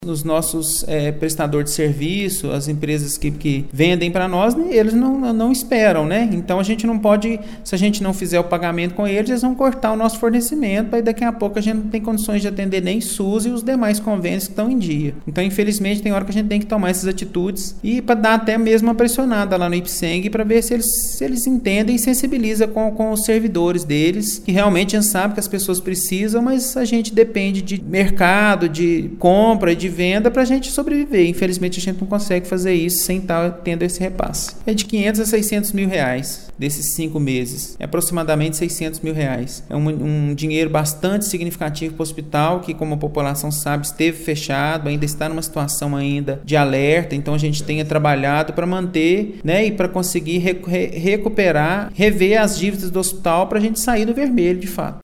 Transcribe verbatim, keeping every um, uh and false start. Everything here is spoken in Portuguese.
Os nossos é, prestadores de serviço, as empresas que, que vendem para nós, eles não, não esperam, né? Então a gente não pode, se a gente não fizer o pagamento com eles, eles vão cortar o nosso fornecimento, aí daqui a pouco a gente não tem condições de atender nem SUS e os demais convênios que estão em dia. Então, infelizmente, tem hora que a gente tem que tomar essas atitudes e para dar até mesmo uma pressionada lá no IPSENG para ver se eles, se eles entendem e sensibilizam com, com os servidores deles, que realmente a gente sabe que as pessoas precisam, mas a gente depende de mercado, de compra e de venda para a gente sobreviver. Infelizmente, a gente não consegue fazer isso sem estar tendo esse repasse. É de quinhentos a seiscentos mil reais desses cinco meses. É aproximadamente seiscentos mil reais. É um, um dinheiro bastante significativo para o hospital, que, como a população sabe, esteve fechado, ainda está numa situação ainda de alerta. Então, a gente tenha trabalhado para manter, né, e para conseguir re- re- recuperar, rever as dívidas do hospital para a gente sair do vermelho, de fato.